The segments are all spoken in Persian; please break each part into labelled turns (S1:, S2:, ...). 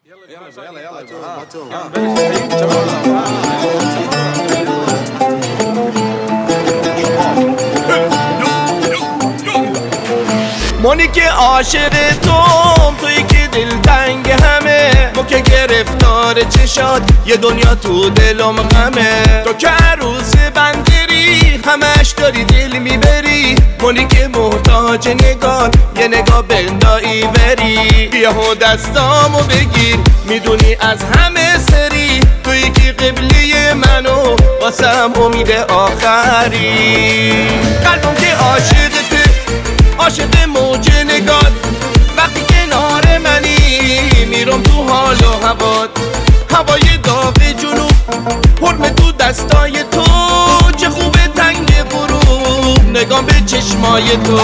S1: مونی که عاشق توی که دلتنگ همه، ما که گرفتار چشات یه دنیا تو دلم غمه. تو که عروس بندری همش داری دل میبری، مونی که محتاج نگاه یه نگاه بندایی بری. بیا و دستامو بگیر میدونی از همه سری، توی که قبلی منو واسم امید آخری. قلبم که عاشقته عاشق موج نگات، وقتی کنار منی میرم تو حال و هوات. هوای داغ جنوب حرم تو دستای تو، چه خوبه تنگ غروب نگام به چشمای تو.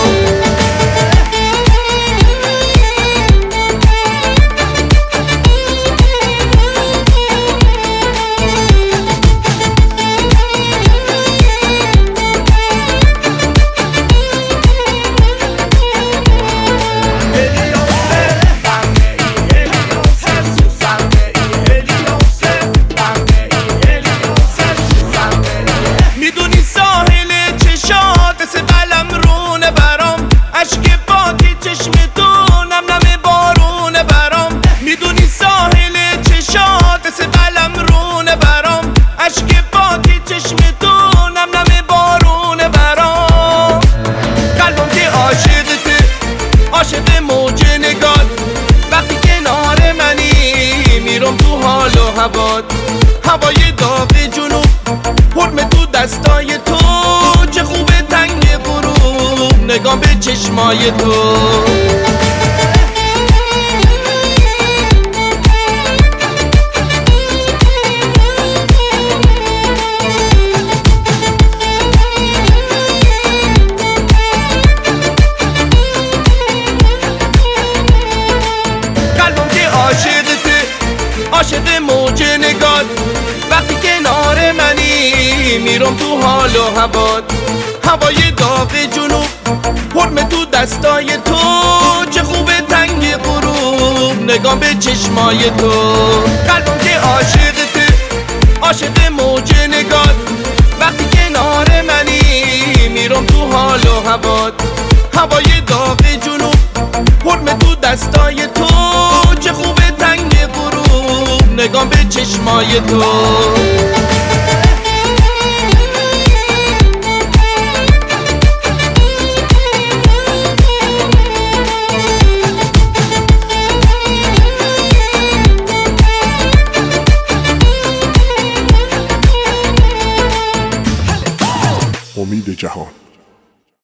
S1: عاشق موج نگات، وقتی کنار منی میرم تو حال و هوات. هوای داغ جنوب حرم تو دستای تو، چه خوبه تنگ غروب نگام به چشمای تو. عاشق موج نگات، وقتی کنار منی میرم تو حال و هوات. هوای داغ جنوب حرم تو دستای تو، چه خوبه تنگ غروب نگام به چشمای تو. قلبم که عاشقته عاشق موج نگات، وقتی کنار منی میرم تو حال و هوات. هوای داغ جنوب حرم تو دستای تو، چه خوبه تنگ غروب نگام به چشمای تو.
S2: امید جهان.